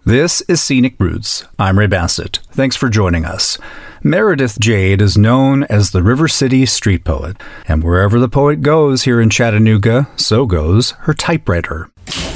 This is Scenic Roots. I'm Ray Bassett. Thanks for joining us. Meredith Jade is known as the River City street poet, and wherever the poet goes here in Chattanooga, so goes her typewriter.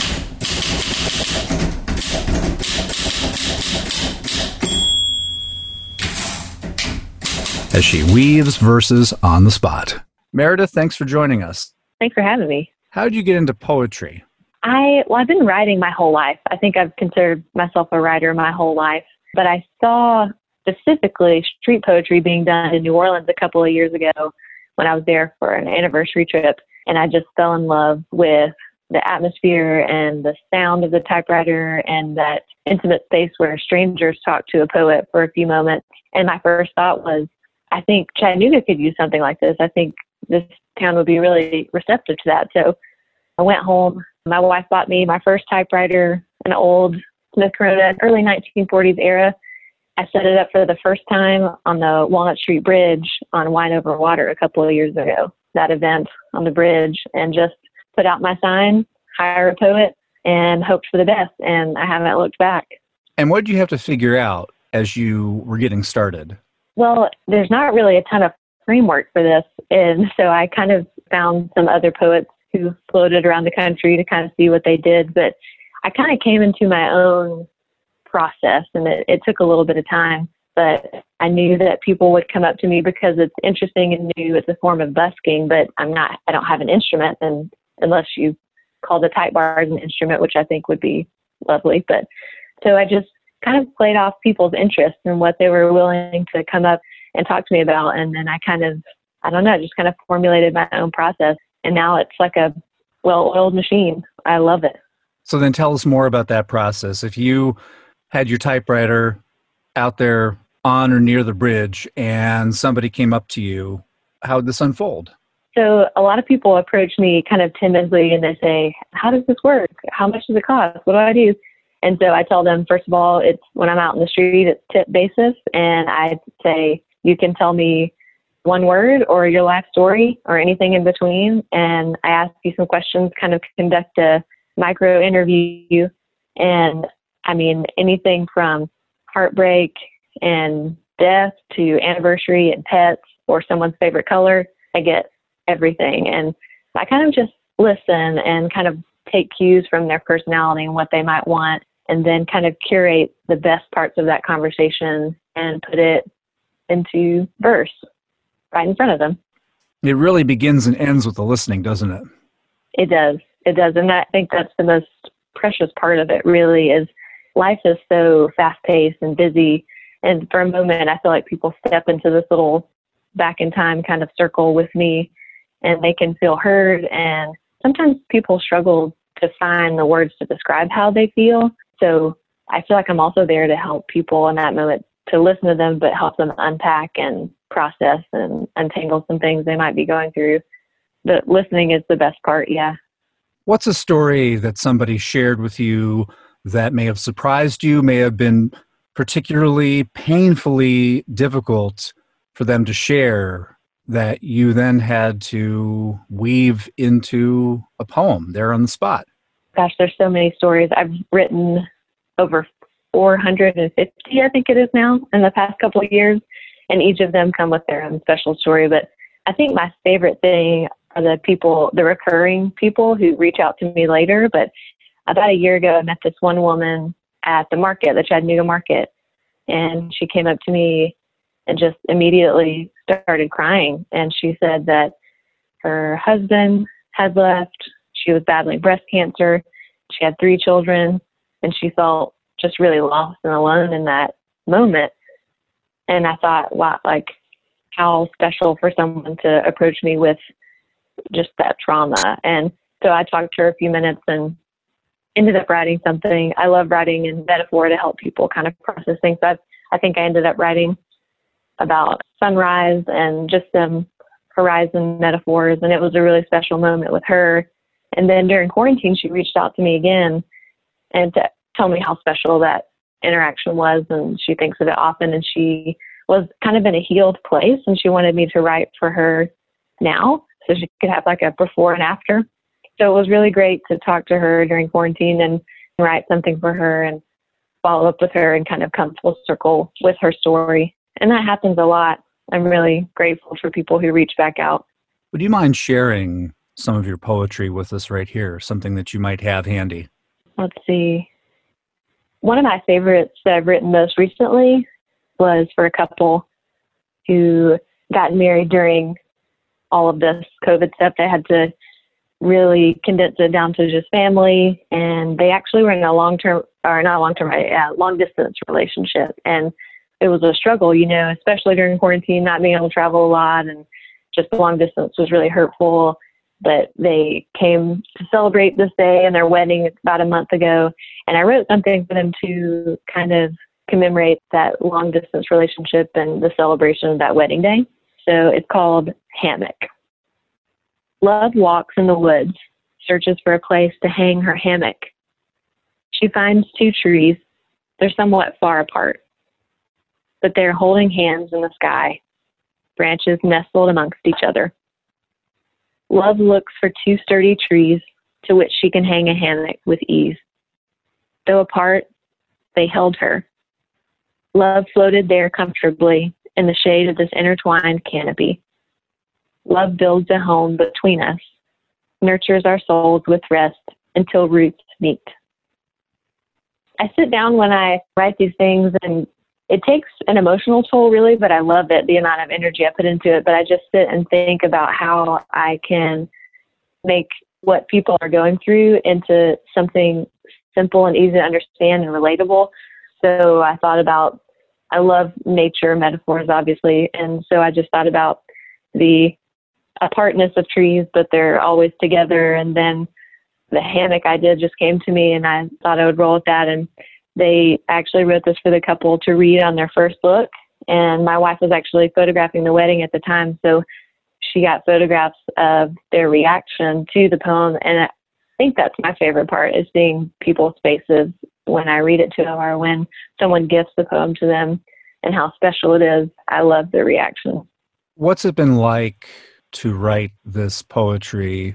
As she weaves verses on the spot. Meredith, thanks for joining us. Thanks for having me. How did you get into poetry? I've been writing my whole life. I think I've considered myself a writer my whole life, but I saw specifically street poetry being done in New Orleans a couple of years ago when I was there for an anniversary trip, and I just fell in love with the atmosphere and the sound of the typewriter and that intimate space where strangers talk to a poet for a few moments. And my first thought was, I think Chattanooga could use something like this. I think this town would be really receptive to that. So I went home. My wife bought me my first typewriter, an old Smith Corona, early 1940s era. I set it up for the first time on the Walnut Street Bridge on Wine Over Water a couple of years ago, that event on the bridge, and just put out my sign, hire a poet, and hoped for the best. And I haven't looked back. And what did you have to figure out as you were getting started? Well, there's not really a ton of framework for this. And so I kind of found some other poets who floated around the country to kind of see what they did. But I kind of came into my own process, and it took a little bit of time. But I knew that people would come up to me because it's interesting and new. It's a form of busking, but I don't have an instrument, and unless you call the type bars an instrument, which I think would be lovely. But so I just kind of played off people's interests and what they were willing to come up and talk to me about. And then I just kind of formulated my own process. And now it's like a well-oiled machine. I love it. So then tell us more about that process. If you had your typewriter out there on or near the bridge and somebody came up to you, how would this unfold? So a lot of people approach me kind of timidly and they say, how does this work? How much does it cost? What do I do? And so I tell them, first of all, it's when I'm out in the street, it's tip basis. And I say, you can tell me one word or your life story or anything in between. And I ask you some questions, kind of conduct a micro interview. And I mean, anything from heartbreak and death to anniversary and pets or someone's favorite color. I get everything. And I kind of just listen and kind of take cues from their personality and what they might want, and then kind of curate the best parts of that conversation and put it into verse right in front of them. It really begins and ends with the listening, doesn't it? It does. It does. And I think that's the most precious part of it, really, is life is so fast-paced and busy. And for a moment, I feel like people step into this little back in time kind of circle with me, and they can feel heard. And sometimes people struggle to find the words to describe how they feel. So I feel like I'm also there to help people in that moment, to listen to them, but help them unpack and process and untangle some things they might be going through. But listening is the best part, yeah. What's a story that somebody shared with you that may have surprised you, may have been particularly painfully difficult for them to share, that you then had to weave into a poem there on the spot? Gosh, there's so many stories. I've written over 450, I think it is now, in the past couple of years, and each of them come with their own special story. But I think my favorite thing are the recurring people who reach out to me later. But about a year ago, I met this one woman at the market, the Chattanooga market, and she came up to me and just immediately started crying. And she said that her husband had left. She was battling breast cancer. She had 3 children, and she felt just really lost and alone in that moment. And I thought, wow, like how special for someone to approach me with just that trauma. And so I talked to her a few minutes and ended up writing something. I love writing in metaphor to help people kind of process things. I think I ended up writing about sunrise and just some horizon metaphors. And it was a really special moment with her. And then during quarantine, she reached out to me again and to tell me how special that interaction was. And she thinks of it often. And she was kind of in a healed place. And she wanted me to write for her now so she could have like a before and after. So it was really great to talk to her during quarantine and write something for her. And follow up with her and kind of come full circle with her story. And that happens a lot. I'm really grateful for people who reach back out. Would you mind sharing some of your poetry with us right here, something that you might have handy? Let's see. One of my favorites that I've written most recently was for a couple who got married during all of this COVID stuff. They had to really condense it down to just family, and they actually were in a long distance relationship. And it was a struggle, especially during quarantine, not being able to travel a lot, and just the long distance was really hurtful. But they came to celebrate this day and their wedding about a month ago. And I wrote something for them to kind of commemorate that long distance relationship and the celebration of that wedding day. So it's called Hammock. Love walks in the woods, searches for a place to hang her hammock. She finds two trees. They're somewhat far apart, but they're holding hands in the sky, branches nestled amongst each other. Love looks for two sturdy trees to which she can hang a hammock with ease. Though apart, they held her. Love floated there comfortably in the shade of this intertwined canopy. Love builds a home between us, nurtures our souls with rest until roots meet. I sit down when I write these things, and it takes an emotional toll, really, but I love it, the amount of energy I put into it. But I just sit and think about how I can make what people are going through into something simple and easy to understand and relatable. So I love nature metaphors, obviously. And so I just thought about the apartness of trees, but they're always together. And then the hammock idea just came to me, and I thought I would roll with that. And they actually wrote this for the couple to read on their first book. And my wife was actually photographing the wedding at the time, so she got photographs of their reaction to the poem. And I think that's my favorite part, is seeing people's faces when I read it to them or when someone gifts the poem to them, and how special it is. I love the reaction. What's it been like to write this poetry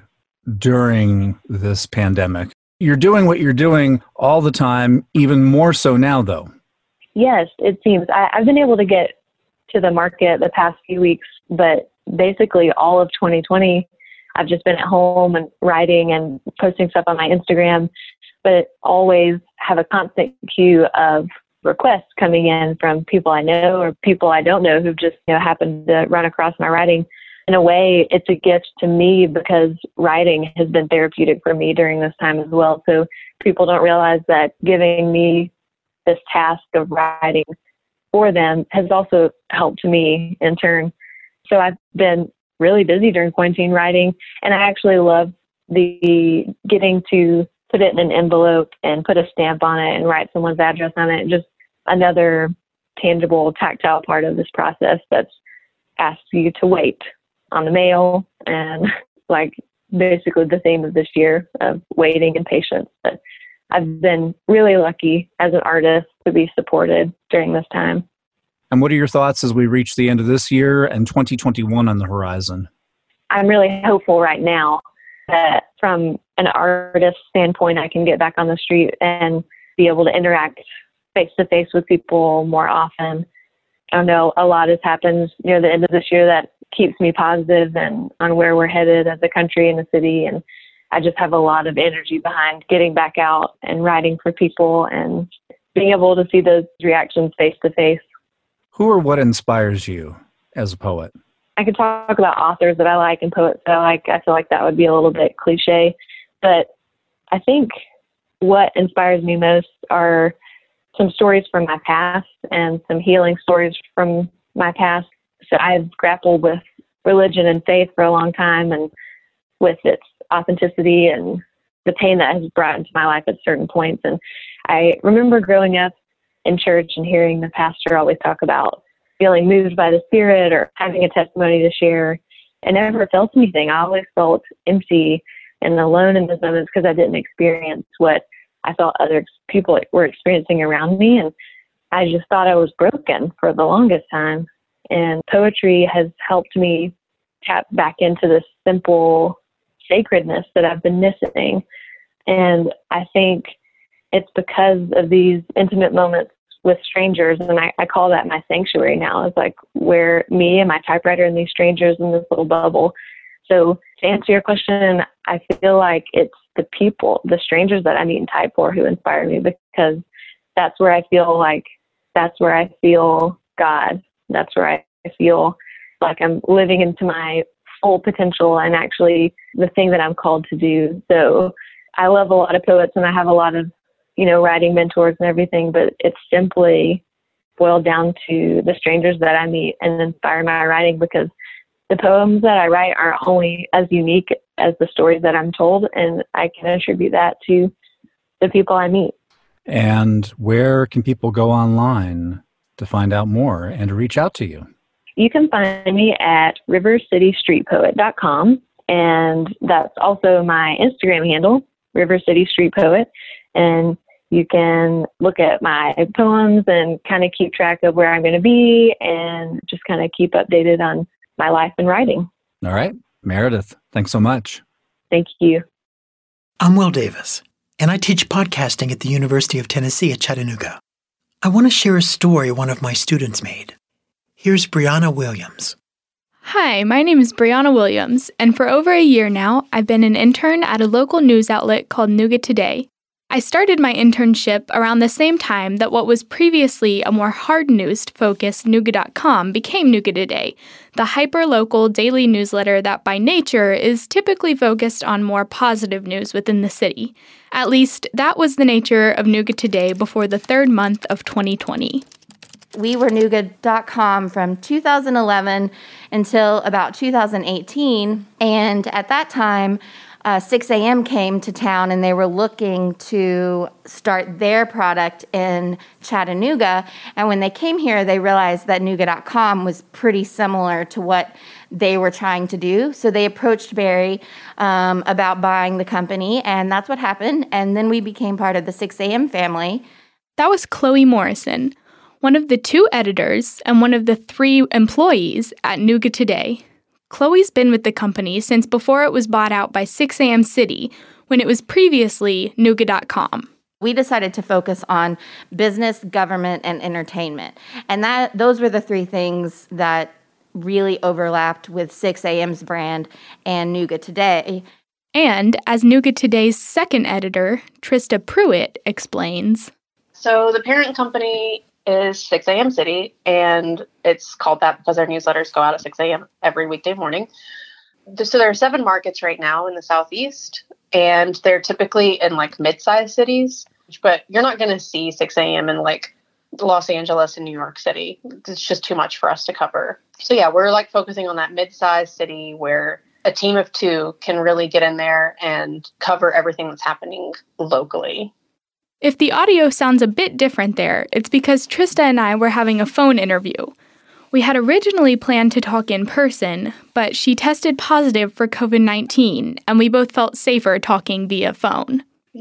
during this pandemic? You're doing what you're doing all the time, even more so now, though. Yes, it seems. I've been able to get to the market the past few weeks, but basically all of 2020, I've just been at home and writing and posting stuff on my Instagram, but always have a constant queue of requests coming in from people I know or people I don't know who've just happened to run across my writing. In a way, it's a gift to me because writing has been therapeutic for me during this time as well. So people don't realize that giving me this task of writing for them has also helped me in turn. So I've been really busy during quarantine writing, and I actually love the getting to put it in an envelope and put a stamp on it and write someone's address on it. Just another tangible, tactile part of this process that's asked you to wait on the mail, and like basically the theme of this year of waiting and patience. But I've been really lucky as an artist to be supported during this time. And what are your thoughts as we reach the end of this year and 2021 on the horizon? I'm really hopeful right now that from an artist standpoint, I can get back on the street and be able to interact face to face with people more often. I know a lot has happened near the end of this year that keeps me positive and on where we're headed as a country and a city. And I just have a lot of energy behind getting back out and writing for people and being able to see those reactions face to face. Who or what inspires you as a poet? I could talk about authors that I like and poets that I like. I feel like that would be a little bit cliche, but I think what inspires me most are some stories from my past and some healing stories from my past. So I've grappled with religion and faith for a long time, and with its authenticity and the pain that has brought into my life at certain points. And I remember growing up in church and hearing the pastor always talk about feeling moved by the Spirit or having a testimony to share. I never felt anything. I always felt empty and alone in those moments because I didn't experience what I felt other people were experiencing around me. And I just thought I was broken for the longest time. And poetry has helped me tap back into this simple sacredness that I've been missing. And I think it's because of these intimate moments with strangers. And I call that my sanctuary now. It's like where me and my typewriter and these strangers in this little bubble. So to answer your question, I feel like it's the people, the strangers that I meet in Type 4 who inspire me, because that's where I feel God. That's where I feel like I'm living into my full potential and actually the thing that I'm called to do. So I love a lot of poets and I have a lot of, writing mentors and everything, but it's simply boiled down to the strangers that I meet and inspire my writing, because the poems that I write are only as unique as the stories that I'm told, and I can attribute that to the people I meet. And where can people go online to find out more and to reach out to you? You can find me at rivercitystreetpoet.com, and that's also my Instagram handle, River City Street Poet, and you can look at my poems and kind of keep track of where I'm going to be and just kind of keep updated on my life and writing. All right. Meredith, thanks so much. Thank you. I'm Will Davis, and I teach podcasting at the University of Tennessee at Chattanooga. I want to share a story one of my students made. Here's Brianna Williams. Hi, my name is Brianna Williams, and for over a year now, I've been an intern at a local news outlet called Nougat Today. I started my internship around the same time that what was previously a more hard news-focused Nougat.com became Nougat Today, the hyper-local daily newsletter that by nature is typically focused on more positive news within the city. At least, that was the nature of Nougat Today before the third month of 2020. We were Nougat.com from 2011 until about 2018, and at that time, 6 a.m. came to town and they were looking to start their product in Chattanooga. And when they came here, they realized that Nougat.com was pretty similar to what they were trying to do. So they approached Barry about buying the company, and that's what happened. And then we became part of the 6 a.m. family. That was Chloe Morrison, one of the 2 editors and one of the 3 employees at Nougat Today. Chloe's been with the company since before it was bought out by 6 a.m. City, when it was previously Nougat.com. We decided to focus on business, government, and entertainment. And those were the 3 things that really overlapped with 6 a.m.'s brand and Nougat Today. And as Nougat Today's second editor, Trista Pruitt, explains. So the parent company is 6 a.m. City, and it's called that because our newsletters go out at 6 a.m. every weekday morning. So there are 7 markets right now in the Southeast, and they're typically in like mid-sized cities, but you're not going to see 6 a.m. in like Los Angeles and New York City. It's just too much for us to cover. So yeah, we're like focusing on that mid-sized city where a team of 2 can really get in there and cover everything that's happening locally. If the audio sounds a bit different there, it's because Trista and I were having a phone interview. We had originally planned to talk in person, but she tested positive for COVID-19, and we both felt safer talking via phone.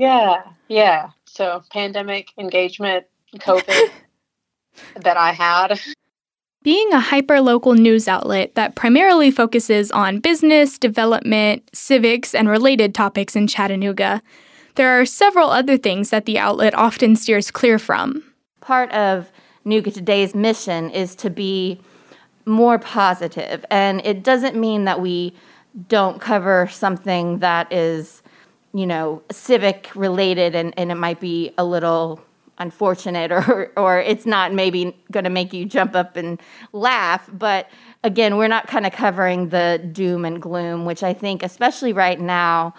Yeah. So pandemic, engagement, COVID that I had. Being a hyper-local news outlet that primarily focuses on business, development, civics, and related topics in Chattanooga, there are several other things that the outlet often steers clear from. Part of Nougat Today's mission is to be more positive, and it doesn't mean that we don't cover something that is, civic related and it might be a little unfortunate or it's not maybe going to make you jump up and laugh. But again, we're not kind of covering the doom and gloom, which I think, especially right now,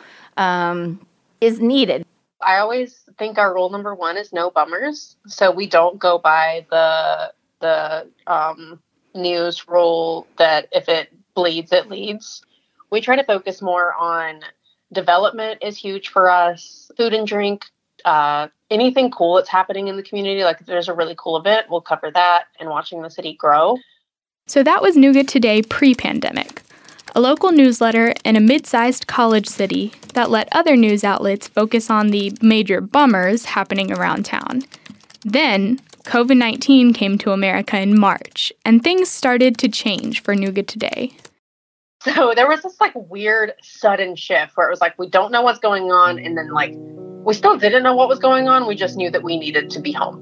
is needed. I always think our rule number 1 is no bummers. So we don't go by the news rule that if it bleeds, it leads. We try to focus more on development is huge for us, food and drink, anything cool that's happening in the community. Like if there's a really cool event, we'll cover that and watching the city grow. So that was Nougat Today pre-pandemic, a local newsletter in a mid-sized college city that let other news outlets focus on the major bummers happening around town. Then, COVID-19 came to America in March, and things started to change for Nougat Today. So there was this weird sudden shift where it was we don't know what's going on, and then We still didn't know what was going on. We just knew that we needed to be home.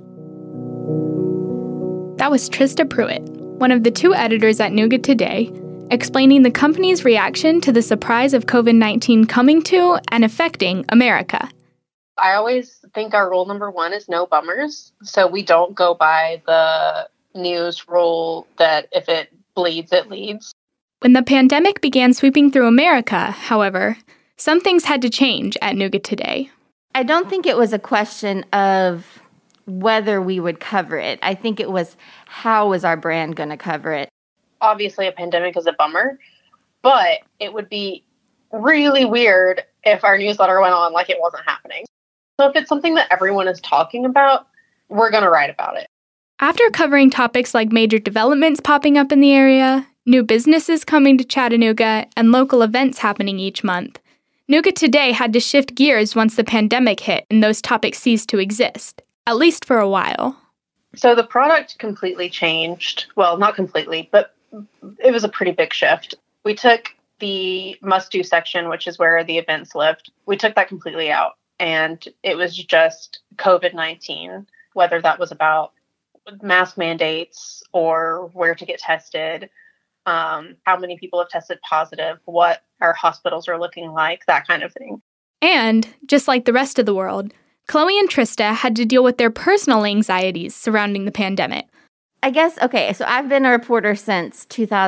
That was Trista Pruitt, one of the 2 editors at Nougat Today, explaining the company's reaction to the surprise of COVID-19 coming to and affecting America. I always think our rule number 1 is no bummers. So we don't go by the news rule that if it bleeds, it leads. When the pandemic began sweeping through America, however, some things had to change at Nougat Today. I don't think it was a question of whether we would cover it. I think it was how was our brand going to cover it. Obviously, a pandemic is a bummer, but it would be really weird if our newsletter went on like it wasn't happening. So if it's something that everyone is talking about, we're going to write about it. After covering topics like major developments popping up in the area, new businesses coming to Chattanooga, and local events happening each month, Nougat Today had to shift gears once the pandemic hit and those topics ceased to exist, at least for a while. So the product completely changed. Well, not completely, but it was a pretty big shift. We took the must-do section, which is where the events lived. We took that completely out, and it was just COVID-19, whether that was about mask mandates or where to get tested, how many people have tested positive, what our hospitals are looking like, that kind of thing. And, just like the rest of the world, Chloe and Trista had to deal with their personal anxieties surrounding the pandemic. I guess, okay, so I've been a reporter since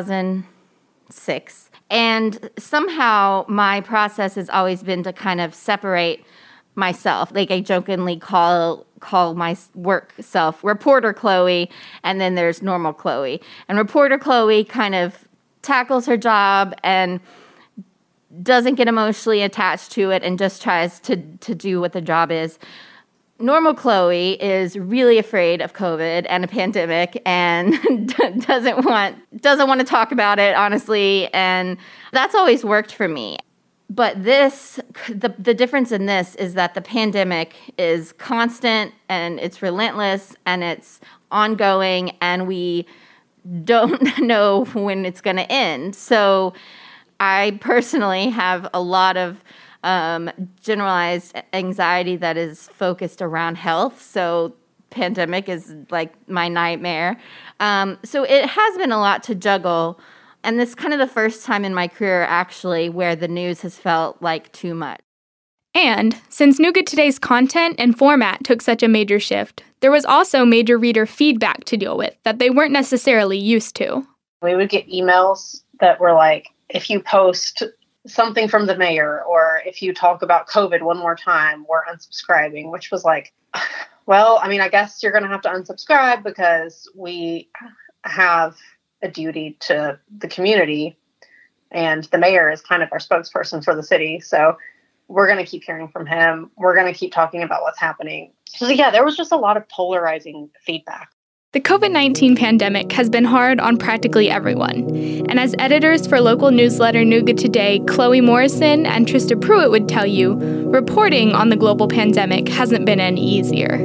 2006, and somehow my process has always been to kind of separate myself. Like I jokingly call my work self reporter Chloe, and then there's normal Chloe. And reporter Chloe kind of tackles her job and doesn't get emotionally attached to it and just tries to do what the job is. Normal Chloe is really afraid of COVID and a pandemic and doesn't want to talk about it, honestly, and that's always worked for me. But the difference in this is that the pandemic is constant and it's relentless and it's ongoing and we don't know when it's going to end. So I personally have a lot of generalized anxiety that is focused around health. So pandemic is like my nightmare. So it has been a lot to juggle. And this is kind of the first time in my career, actually, where the news has felt like too much. And since Nougat Today's content and format took such a major shift, there was also major reader feedback to deal with that they weren't necessarily used to. We would get emails that were like, if you post something from the mayor or if you talk about COVID one more time, we're unsubscribing, which was like, well, I mean, I guess you're going to have to unsubscribe because we have a duty to the community and the mayor is kind of our spokesperson for the city. So we're going to keep hearing from him. We're going to keep talking about what's happening. So yeah, there was just a lot of polarizing feedback. The COVID-19 pandemic has been hard on practically everyone. And as editors for local newsletter Nougat Today, Chloe Morrison and Trista Pruitt would tell you, reporting on the global pandemic hasn't been any easier.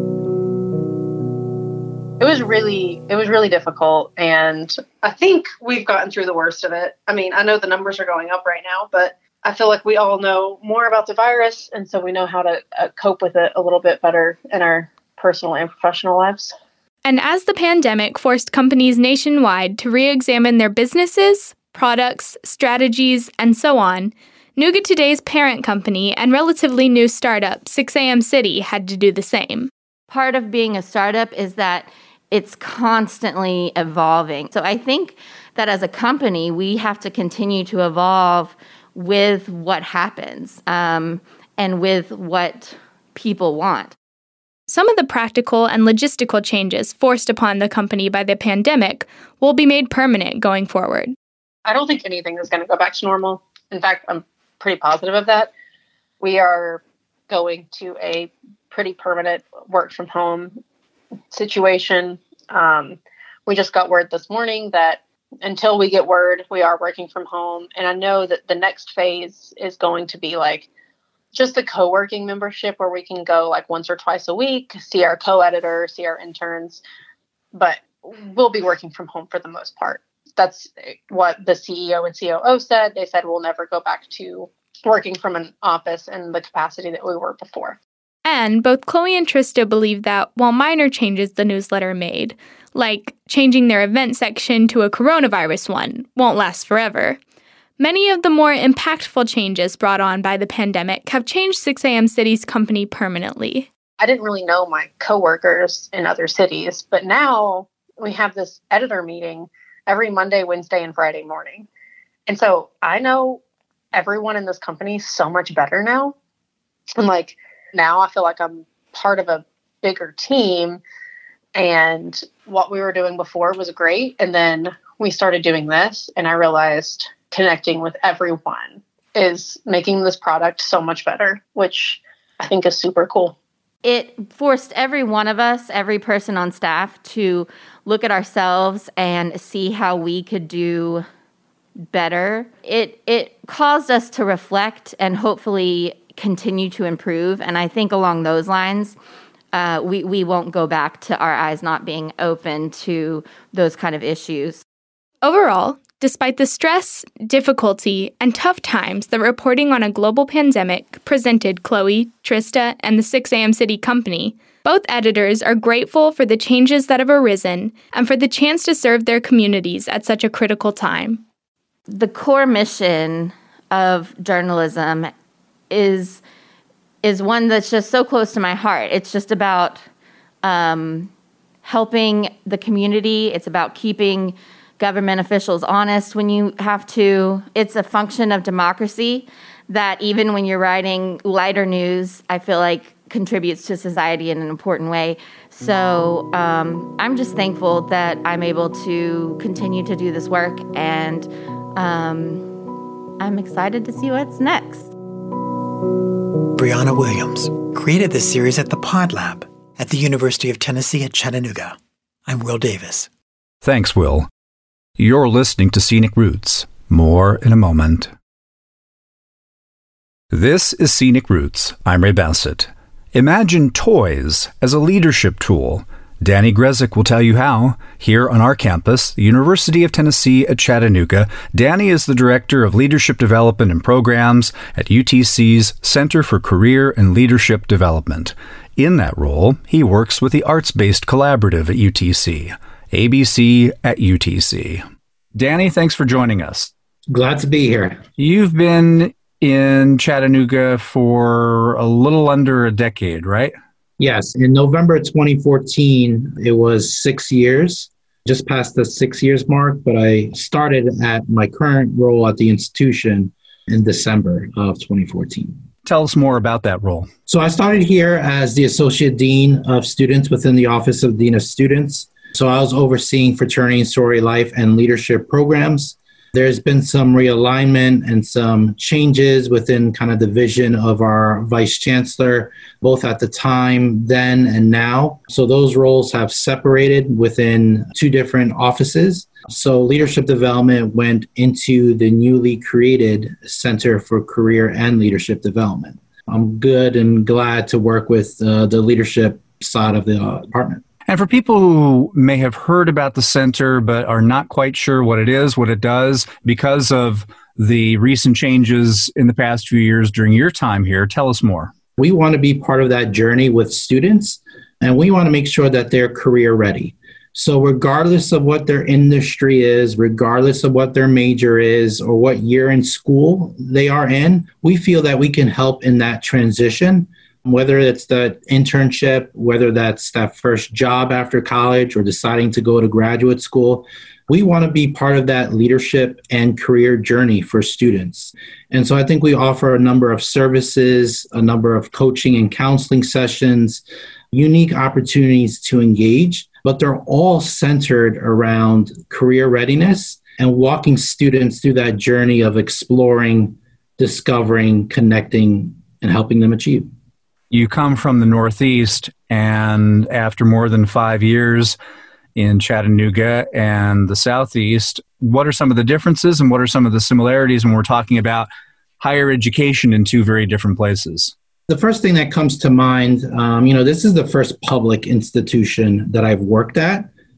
It was really difficult, and I think we've gotten through the worst of it. I mean, I know the numbers are going up right now, but I feel like we all know more about the virus, and so we know how to cope with it a little bit better in our personal and professional lives. And as the pandemic forced companies nationwide to re-examine their businesses, products, strategies, and so on, Nougat Today's parent company and relatively new startup, 6am City, had to do the same. Part of being a startup is that it's constantly evolving. So I think that as a company, we have to continue to evolve with what happens and with what people want. Some of the practical and logistical changes forced upon the company by the pandemic will be made permanent going forward. I don't think anything is going to go back to normal. In fact, I'm pretty positive of that. We are going to a pretty permanent work from home situation. We just got word this morning that until we get word, we are working from home. And I know that the next phase is going to be like just a co-working membership where we can go like once or twice a week, see our co-editor, see our interns, but we'll be working from home for the most part. That's what the CEO and COO said. They said we'll never go back to working from an office in the capacity that we were before. And both Chloe and Trista believe that while minor changes the newsletter made, like changing their event section to a coronavirus one, won't last forever, many of the more impactful changes brought on by the pandemic have changed 6am City's company permanently. I didn't really know my coworkers in other cities, but now we have this editor meeting every Monday, Wednesday, and Friday morning. And so I know everyone in this company so much better now. And like now I feel like I'm part of a bigger team, and what we were doing before was great. And then we started doing this, and I realized connecting with everyone is making this product so much better, which I think is super cool. It forced every one of us, every person on staff, to look at ourselves and see how we could do better. It caused us to reflect and hopefully continue to improve. And I think along those lines, we won't go back to our eyes not being open to those kind of issues. Overall, despite the stress, difficulty, and tough times that reporting on a global pandemic presented Chloe, Trista, and the 6am City company, both editors are grateful for the changes that have arisen and for the chance to serve their communities at such a critical time. The core mission of journalism is one that's just so close to my heart. It's just about helping the community. It's about keeping government officials honest when you have to. It's a function of democracy that even when you're writing lighter news, I feel like contributes to society in an important way. So I'm just thankful that I'm able to continue to do this work, and I'm excited to see what's next. Brianna Williams created this series at the Pod Lab at the University of Tennessee at Chattanooga. I'm Will Davis. Thanks, Will. You're listening to Scenic Roots. More in a moment. This is Scenic Roots. I'm Ray Bassett. Imagine toys as a leadership tool. Danny Grezik will tell you how. Here on our campus, the University of Tennessee at Chattanooga, Danny is the Director of Leadership Development and Programs at UTC's Center for Career and Leadership Development. In that role, he works with the Arts-Based Collaborative at UTC, ABC at UTC. Danny, thanks for joining us. Glad to be here. You've been in Chattanooga for a little under a decade, right? Yes. In November 2014, it was 6 years, just past the 6 years mark, but I started at my current role at the institution in December of 2014. Tell us more about that role. So I started here as the Associate Dean of Students within the Office of Dean of Students. So I was overseeing fraternity and sorority life and leadership programs. There's been some realignment and some changes within kind of the vision of our Vice Chancellor, both at the time, then, and now. So those roles have separated within two different offices. So leadership development went into the newly created Center for Career and Leadership Development. I'm good and glad to work with the leadership side of the department. And for people who may have heard about the center but are not quite sure what it is, what it does, because of the recent changes in the past few years during your time here, tell us more. We want to be part of that journey with students, and we want to make sure that they're career ready. So regardless of what their industry is, regardless of what their major is, or what year in school they are in, we feel that we can help in that transition. Whether it's the internship, whether that's that first job after college or deciding to go to graduate school, we want to be part of that leadership and career journey for students. And so I think we offer a number of services, a number of coaching and counseling sessions, unique opportunities to engage, but they're all centered around career readiness and walking students through that journey of exploring, discovering, connecting, and helping them achieve. You come from the Northeast, and after more than 5 years in Chattanooga and the Southeast, what are some of the differences and what are some of the similarities when we're talking about higher education in two very different places? The first thing that comes to mind, this is the first public institution that I've worked at.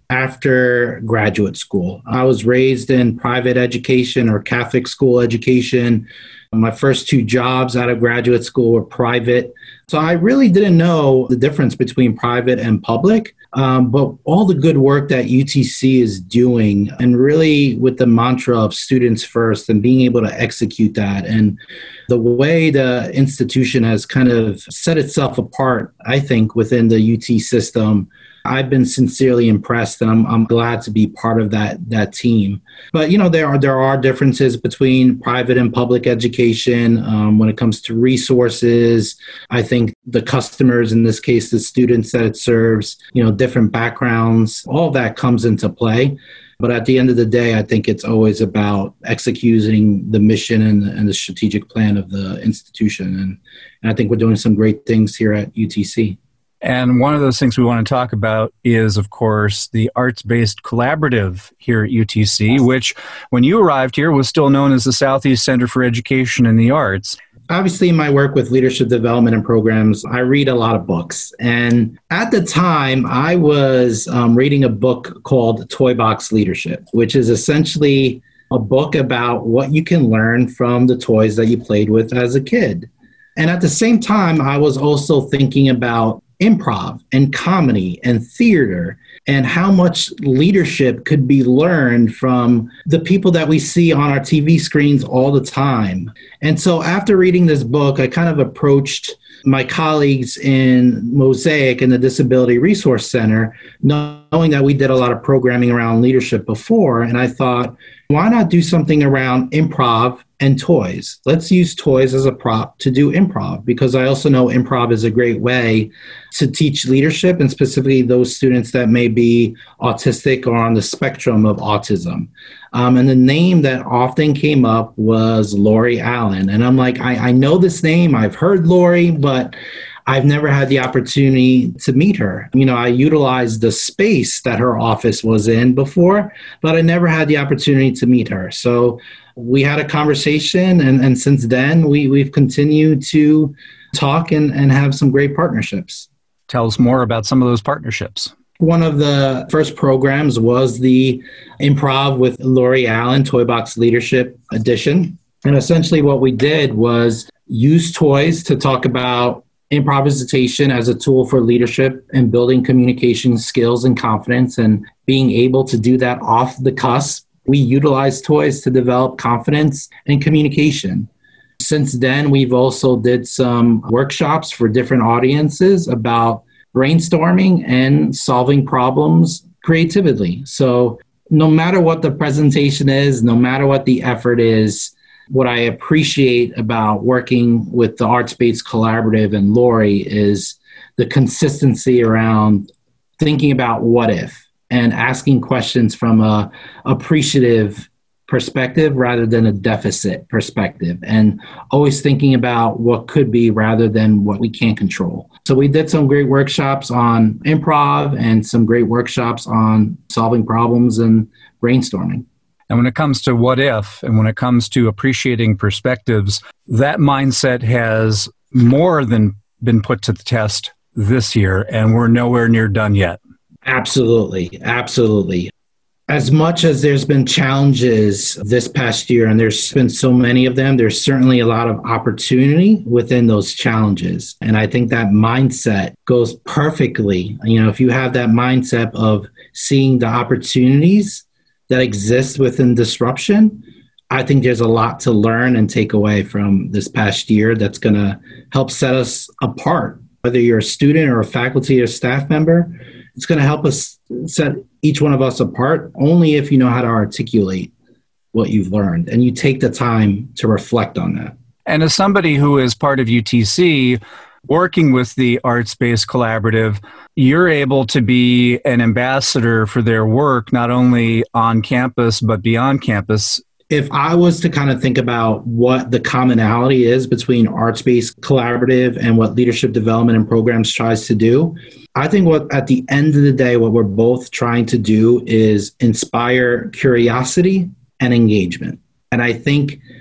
after graduate school. I was raised in private education or Catholic school education. My first 2 jobs out of graduate school were private. So I really didn't know the difference between private and public. But all the good work that UTC is doing, and really with the mantra of students first and being able to execute that, and the way the institution has kind of set itself apart, I think, within the UT system, I've been sincerely impressed, and I'm glad to be part of that team. But there are differences between private and public education when it comes to resources. I think the customers, in this case, the students that it serves, different backgrounds, all of that comes into play. But at the end of the day, I think it's always about executing the mission and the strategic plan of the institution. And I think we're doing some great things here at UTC. And one of those things we want to talk about is, of course, the Arts-Based Collaborative here at UTC, which, when you arrived here, was still known as the Southeast Center for Education in the Arts. Obviously, in my work with leadership development and programs, I read a lot of books. And at the time, I was reading a book called Toy Box Leadership, which is essentially a book about what you can learn from the toys that you played with as a kid. And at the same time, I was also thinking about improv and comedy and theater, and how much leadership could be learned from the people that we see on our TV screens all the time. And so after reading this book, I kind of approached my colleagues in Mosaic and the Disability Resource Center, knowing that we did a lot of programming around leadership before. And I thought, why not do something around improv and toys? Let's use toys as a prop to do improv, because I also know improv is a great way to teach leadership, and specifically those students that may be autistic or on the spectrum of autism. And the name that often came up was Lori Allen. And I'm like, I know this name, I've heard Lori, but I've never had the opportunity to meet her. I utilized the space that her office was in before, but I never had the opportunity to meet her. So we had a conversation, and since then, we've continued to talk and have some great partnerships. Tell us more about some of those partnerships. One of the first programs was the Improv with Lori Allen Toy Box Leadership Edition. And essentially what we did was use toys to talk about improvisation as a tool for leadership and building communication skills and confidence, and being able to do that off the cusp. We utilize toys to develop confidence and communication. Since then, we've also did some workshops for different audiences about brainstorming and solving problems creatively. So no matter what the presentation is, no matter what the effort is, what I appreciate about working with the Arts-Based Collaborative and Lori is the consistency around thinking about what if, and asking questions from a appreciative perspective rather than a deficit perspective, and always thinking about what could be rather than what we can't control. So we did some great workshops on improv and some great workshops on solving problems and brainstorming. And when it comes to what if, and when it comes to appreciating perspectives, that mindset has more than been put to the test this year, and we're nowhere near done yet. Absolutely. Absolutely. As much as there's been challenges this past year, and there's been so many of them, there's certainly a lot of opportunity within those challenges. And I think that mindset goes perfectly. If you have that mindset of seeing the opportunities that exist within disruption, I think there's a lot to learn and take away from this past year that's going to help set us apart. Whether you're a student or a faculty or staff member, it's going to help us set each one of us apart only if you know how to articulate what you've learned and you take the time to reflect on that. And as somebody who is part of UTC, working with the Arts-Based Collaborative, you're able to be an ambassador for their work, not only on campus, but beyond campus. If I was to kind of think about what the commonality is between Arts-Based Collaborative and what Leadership Development and Programs tries to do, I think at the end of the day, what we're both trying to do is inspire curiosity and engagement. And I think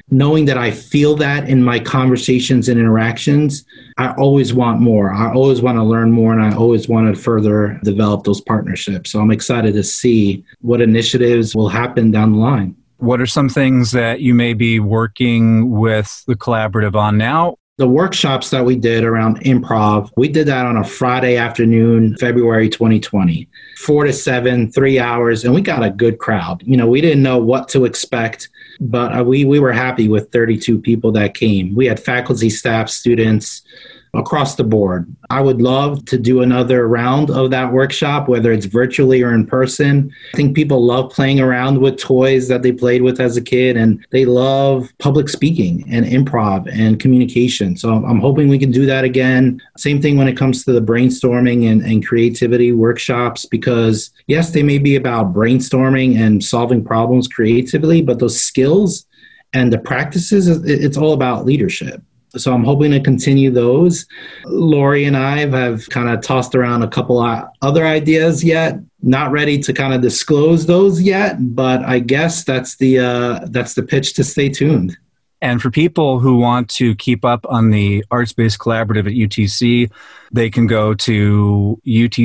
knowing that I feel that in my conversations and interactions, I always want more. I always want to learn more, and I always want to further develop those partnerships. So I'm excited to see what initiatives will happen down the line. What are some things that you may be working with the collaborative on now? The workshops that we did around improv, we did that on a Friday afternoon, February 2020, 4 to 7, 3 hours, and we got a good crowd. We didn't know what to expect, but we were happy with 32 people that came. We had faculty, staff, students across the board. I would love to do another round of that workshop, whether it's virtually or in person. I think people love playing around with toys that they played with as a kid, and they love public speaking and improv and communication. So I'm hoping we can do that again. Same thing when it comes to the brainstorming and creativity workshops, because yes, they may be about brainstorming and solving problems creatively, but those skills and the practices, it's all about leadership. So I'm hoping to continue those. Lori and I have kind of tossed around a couple other ideas yet. Not ready to kind of disclose those yet, but I guess that's the pitch to stay tuned. And for people who want to keep up on the Arts-Based Collaborative at UTC, they can go to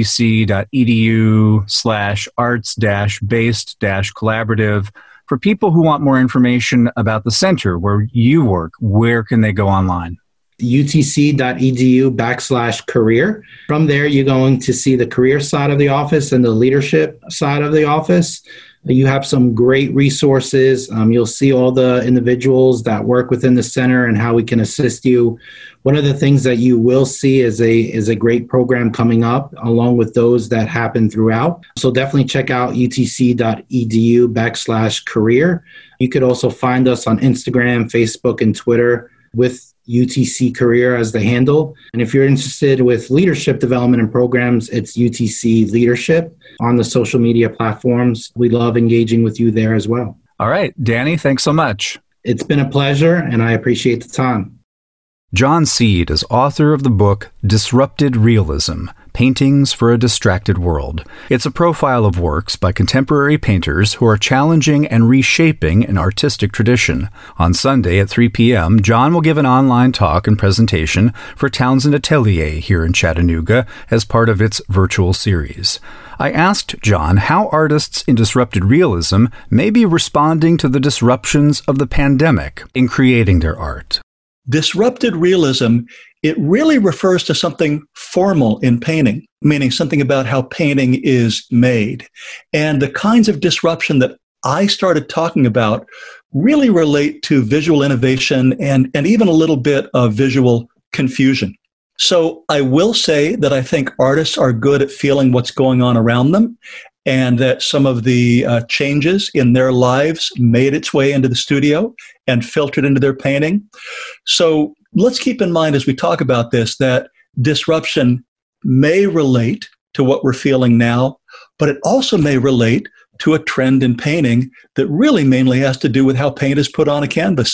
utc.edu/arts-based-collaborative. For people who want more information about the center where you work, where can they go online? utc.edu/career. From there, you're going to see the career side of the office and the leadership side of the office. You have some great resources. You'll see all the individuals that work within the center and how we can assist you. One of the things that you will see is a great program coming up along with those that happen throughout. So definitely check out utc.edu/career. You could also find us on Instagram, Facebook, and Twitter with UTC Career as the handle. And if you're interested with leadership development and programs, it's UTC Leadership on the social media platforms. We love engaging with you there as well. All right, Danny, thanks so much. It's been a pleasure, and I appreciate the time. John Seed is author of the book Disrupted Realism: Paintings for a Distracted World. It's a profile of works by contemporary painters who are challenging and reshaping an artistic tradition. On Sunday at 3 p.m., John will give an online talk and presentation for Townsend Atelier here in Chattanooga as part of its virtual series. I asked John how artists in disrupted realism may be responding to the disruptions of the pandemic in creating their art. Disrupted realism, it really refers to something formal in painting, meaning something about how painting is made. And the kinds of disruption that I started talking about really relate to visual innovation and even a little bit of visual confusion. So I will say that I think artists are good at feeling what's going on around them, and that some of the changes in their lives made its way into the studio and filtered into their painting. So let's keep in mind as we talk about this that disruption may relate to what we're feeling now, but it also may relate to a trend in painting that really mainly has to do with how paint is put on a canvas.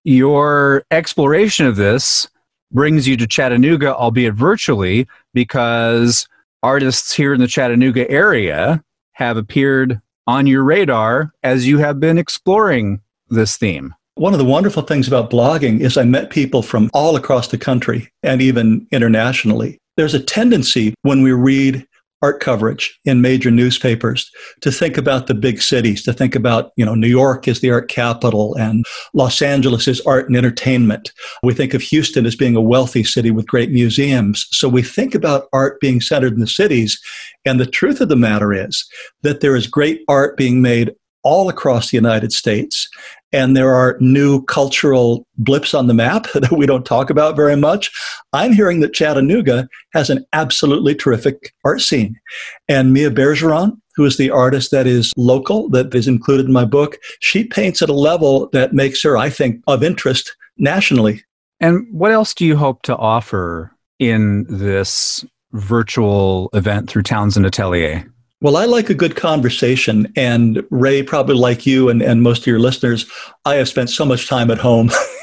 Your exploration of this brings you to Chattanooga, albeit virtually, because artists here in the Chattanooga area have appeared on your radar as you have been exploring this theme. One of the wonderful things about blogging is I met people from all across the country and even internationally. There's a tendency when we read art coverage in major newspapers to think about the big cities, to think about, New York is the art capital and Los Angeles is art and entertainment. We think of Houston as being a wealthy city with great museums. So we think about art being centered in the cities. And the truth of the matter is that there is great art being made all across the United States. And there are new cultural blips on the map that we don't talk about very much. I'm hearing that Chattanooga has an absolutely terrific art scene. And Mia Bergeron, who is the artist that is local, that is included in my book, she paints at a level that makes her, I think, of interest nationally. And what else do you hope to offer in this virtual event through Townsend Atelier? Well, I like a good conversation, and Ray, probably like you and most of your listeners, I have spent so much time at home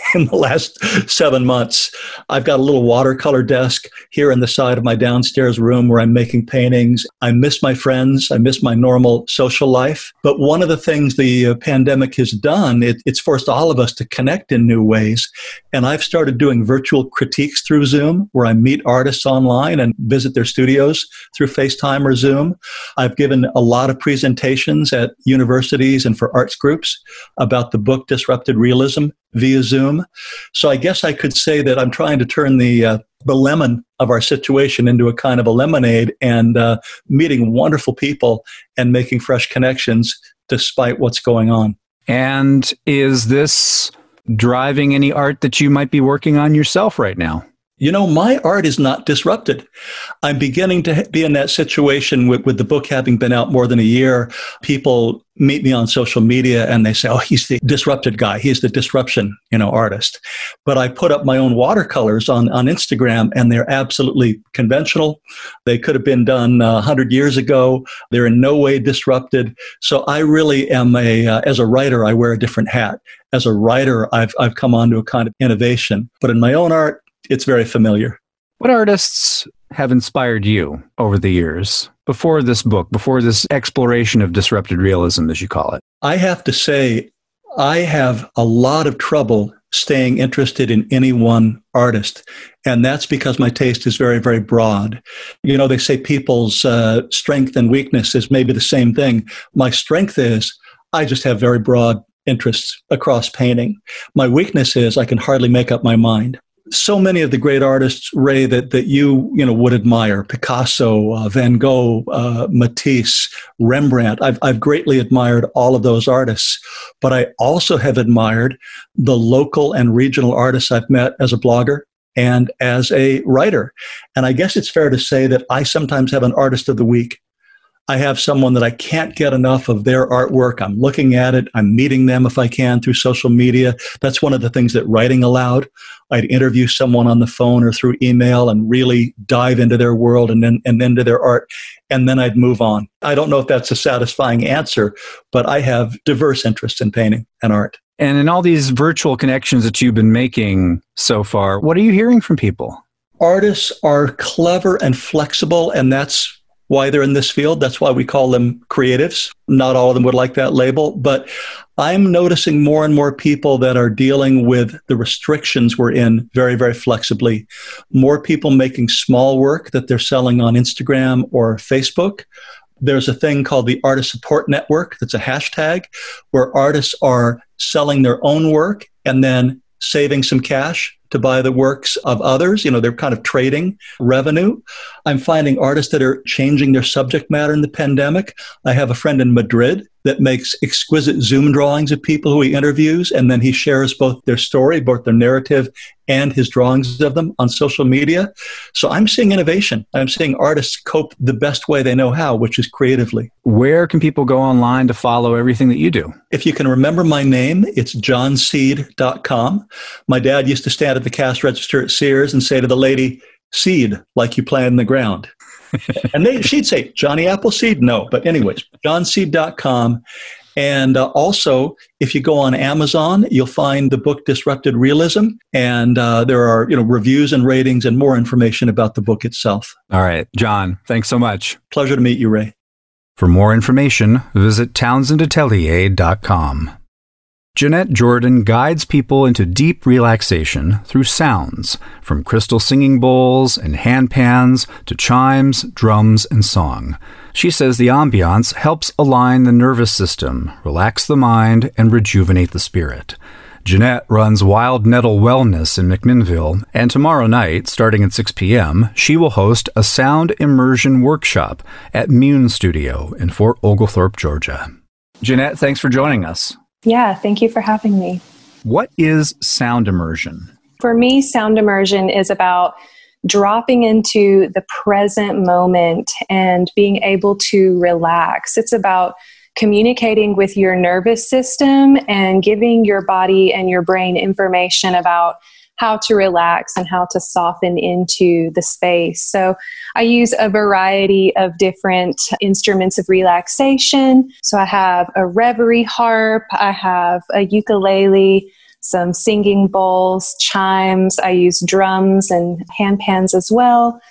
in the last 7 months. I've got a little watercolor desk here in the side of my downstairs room where I'm making paintings. I miss my friends. I miss my normal social life. But one of the things the pandemic has done, it's forced all of us to connect in new ways. And I've started doing virtual critiques through Zoom, where I meet artists online and visit their studios through FaceTime or Zoom. I've given a lot of presentations at universities and for arts groups about the book Disrupted Realism via Zoom. So I guess I could say that I'm trying to turn the lemon of our situation into a kind of a lemonade, and meeting wonderful people and making fresh connections despite what's going on. And is this driving any art that you might be working on yourself right now? You know, my art is not disrupted. I'm beginning to be in that situation with the book having been out more than a year. People meet me on social media and they say, oh, he's the disrupted guy. He's the disruption, artist. But I put up my own watercolors on Instagram, and they're absolutely conventional. They could have been done 100 years ago. They're in no way disrupted. So I really am as a writer, I wear a different hat. As a writer, I've come on to a kind of innovation. But in my own art, it's very familiar. What artists have inspired you over the years, before this book, before this exploration of disrupted realism, as you call it? I have to say, I have a lot of trouble staying interested in any one artist. And that's because my taste is very, very broad. They say people's strength and weakness is maybe the same thing. My strength is I just have very broad interests across painting. My weakness is I can hardly make up my mind. So many of the great artists, Ray, that you would admire: Picasso, Van Gogh, Matisse, Rembrandt. I've greatly admired all of those artists, but I also have admired the local and regional artists I've met as a blogger and as a writer. And I guess it's fair to say that I sometimes have an artist of the week. I have someone that I can't get enough of their artwork. I'm looking at it. I'm meeting them if I can through social media. That's one of the things that writing allowed. I'd interview someone on the phone or through email and really dive into their world and then into their art. And then I'd move on. I don't know if that's a satisfying answer, but I have diverse interests in painting and art. And in all these virtual connections that you've been making so far, what are you hearing from people? Artists are clever and flexible, and that's why they're in this field. That's why we call them creatives. Not all of them would like that label, but I'm noticing more and more people that are dealing with the restrictions we're in very, very flexibly. More people making small work that they're selling on Instagram or Facebook. There's a thing called the Artist Support Network that's a hashtag where artists are selling their own work and then saving some cash to buy the works of others. They're kind of trading revenue. I'm finding artists that are changing their subject matter in the pandemic. I have a friend in Madrid that makes exquisite Zoom drawings of people who he interviews, and then he shares both their story, both their narrative and his drawings of them on social media. So I'm seeing innovation. I'm seeing artists cope the best way they know how, which is creatively. Where can people go online to follow everything that you do? If you can remember my name, it's johnseed.com. My dad used to stand at the cash register at Sears and say to the lady, "Seed, like you plant in the ground." And she'd say, "Johnny Appleseed?" No. But anyways, johnseed.com. And also, if you go on Amazon, you'll find the book Disrupted Realism. And there are reviews and ratings and more information about the book itself. All right. John, thanks so much. Pleasure to meet you, Ray. For more information, visit TownsendAtelier.com. Jeanette Jordan guides people into deep relaxation through sounds, from crystal singing bowls and handpans to chimes, drums, and song. She says the ambiance helps align the nervous system, relax the mind, and rejuvenate the spirit. Jeanette runs Wild Nettle Wellness in McMinnville, and tomorrow night, starting at 6 p.m., she will host a sound immersion workshop at Mune Studio in Fort Oglethorpe, Georgia. Jeanette, thanks for joining us. Yeah, thank you for having me. What is sound immersion? For me, sound immersion is about dropping into the present moment and being able to relax. It's about communicating with your nervous system and giving your body and your brain information about how to relax and how to soften into the space. So I use a variety of different instruments of relaxation. So I have a reverie harp, I have a ukulele, some singing bowls, chimes. I use drums and handpans as well.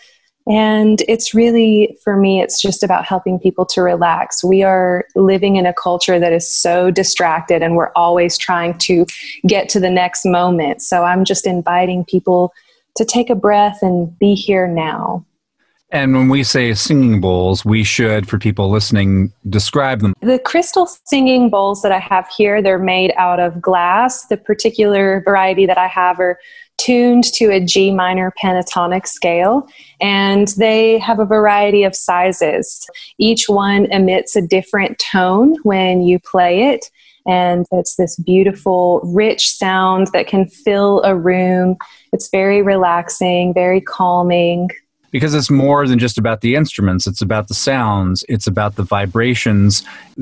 And it's really, for me, it's just about helping people to relax. We are living in a culture that is so distracted, and we're always trying to get to the next moment. So I'm just inviting people to take a breath and be here now. And when we say singing bowls, we should, for people listening, describe them. The crystal singing bowls that I have here, they're made out of glass. The particular variety that I have are tuned to a G minor pentatonic scale, and they have a variety of sizes. Each one emits a different tone when you play it, and it's this beautiful, rich sound that can fill a room. It's very relaxing, very calming. Because it's more than just about the instruments. It's about the sounds. It's about the vibrations,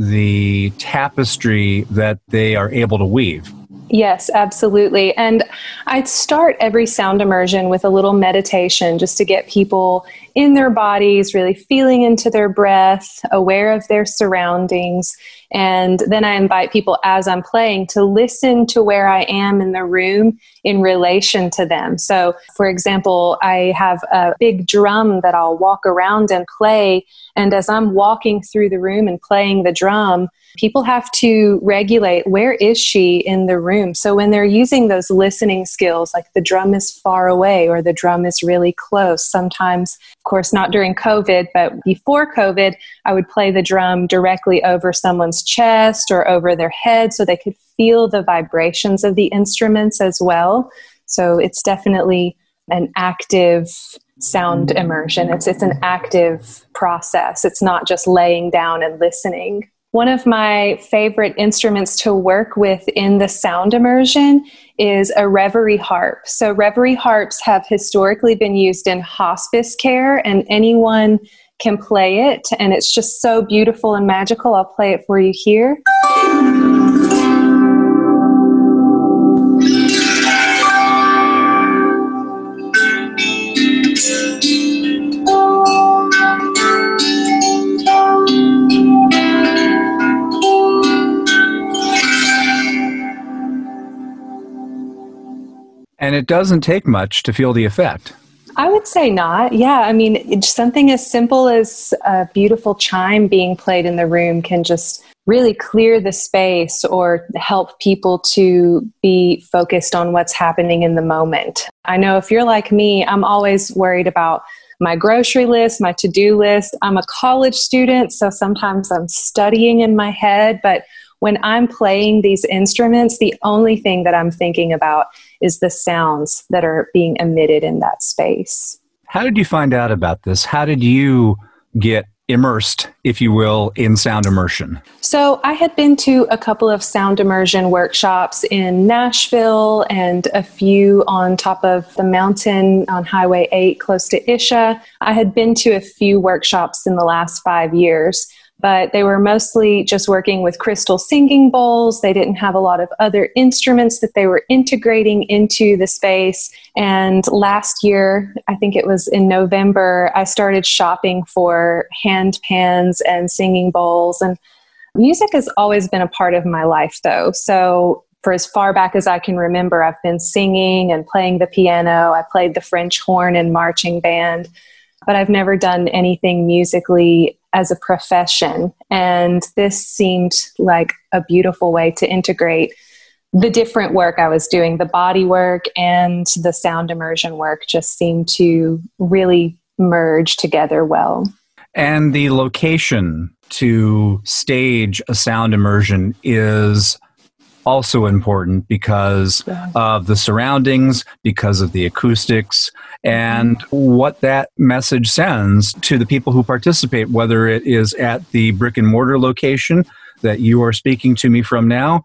the tapestry that they are able to weave. Yes, absolutely. And I'd start every sound immersion with a little meditation just to get people in their bodies, really feeling into their breath, aware of their surroundings. And then I invite people as I'm playing to listen to where I am in the room in relation to them. So, for example, I have a big drum that I'll walk around and play. And as I'm walking through the room and playing the drum, people have to regulate, where is she in the room? So when they're using those listening skills, like the drum is far away or the drum is really close, sometimes, of course, not during COVID, but before COVID, I would play the drum directly over someone's chest or over their head so they could feel the vibrations of the instruments as well. So it's definitely an active sound immersion. It's an active process. It's not just laying down and listening. One of my favorite instruments to work with in the sound immersion is a reverie harp. So reverie harps have historically been used in hospice care, and anyone can play it, and it's just so beautiful and magical. I'll play it for you here. And it doesn't take much to feel the effect. I would say not. Yeah, I mean, something as simple as a beautiful chime being played in the room can just really clear the space or help people to be focused on what's happening in the moment. I know if you're like me, I'm always worried about my grocery list, my to-do list. I'm a college student, so sometimes I'm studying in my head, but when I'm playing these instruments, the only thing that I'm thinking about is the sounds that are being emitted in that space. How did you find out about this? How did you get immersed, if you will, in sound immersion? So I had been to a couple of sound immersion workshops in Nashville and a few on top of the mountain on Highway 8 close to Isha. I had been to a few workshops in the last 5 years, but they were mostly just working with crystal singing bowls. They didn't have a lot of other instruments that they were integrating into the space. And last year, I think it was in November, I started shopping for hand pans and singing bowls. And music has always been a part of my life, though. So for as far back as I can remember, I've been singing and playing the piano. I played the French horn in marching band, but I've never done anything musically as a profession. And this seemed like a beautiful way to integrate the different work I was doing. The body work and the sound immersion work just seemed to really merge together well. And the location to stage a sound immersion is also important because of the surroundings, because of the acoustics, and what that message sends to the people who participate, whether it is at the brick and mortar location that you are speaking to me from now,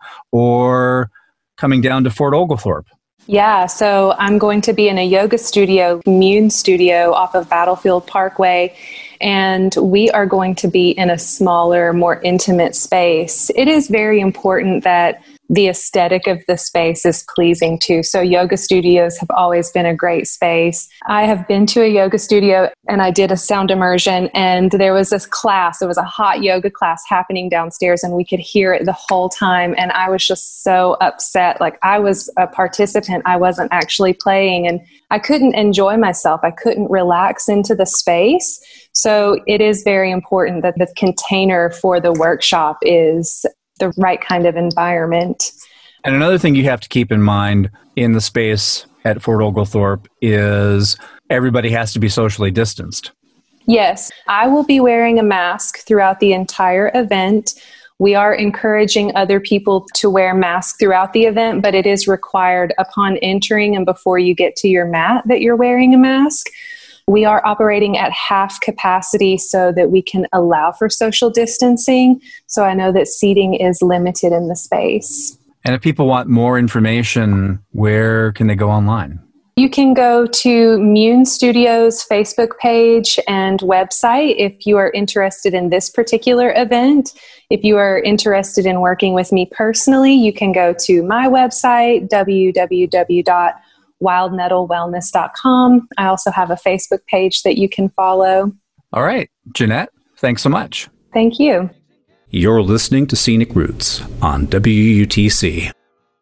or coming down to Fort Oglethorpe. Yeah, so I'm going to be in a yoga studio, Mune Studio, off of Battlefield Parkway, and we are going to be in a smaller, more intimate space. It is very important that the aesthetic of the space is pleasing too. So yoga studios have always been a great space. I have been to a yoga studio and I did a sound immersion, and there was this class. It was a hot yoga class happening downstairs and we could hear it the whole time. And I was just so upset. Like, I was a participant. I wasn't actually playing, and I couldn't enjoy myself. I couldn't relax into the space. So it is very important that the container for the workshop is the right kind of environment. And another thing you have to keep in mind in the space at Fort Oglethorpe is everybody has to be socially distanced. Yes, I will be wearing a mask throughout the entire event. We are encouraging other people to wear masks throughout the event, but it is required upon entering and before you get to your mat that you're wearing a mask. We are operating at half capacity so that we can allow for social distancing. So I know that seating is limited in the space. And if people want more information, where can they go online? You can go to Mune Studios' Facebook page and website if you are interested in this particular event. If you are interested in working with me personally, you can go to my website, www.wildnettlewellness.com. I also have a Facebook page that you can follow. All right, Jeanette, thanks so much. Thank you. You're listening to Scenic Roots on WUTC.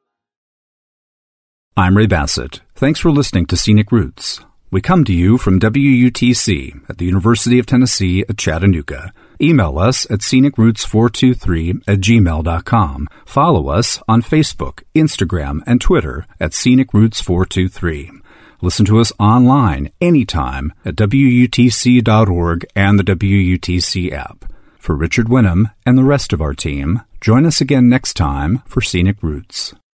I'm Ray Bassett. Thanks for listening to Scenic Roots. We come to you from WUTC at the University of Tennessee at Chattanooga. Email us at scenicroots423@gmail.com. Follow us on Facebook, Instagram, and Twitter at scenicroots423. Listen to us online anytime at WUTC.org and the WUTC app. For Richard Winham and the rest of our team, join us again next time for Scenic Roots.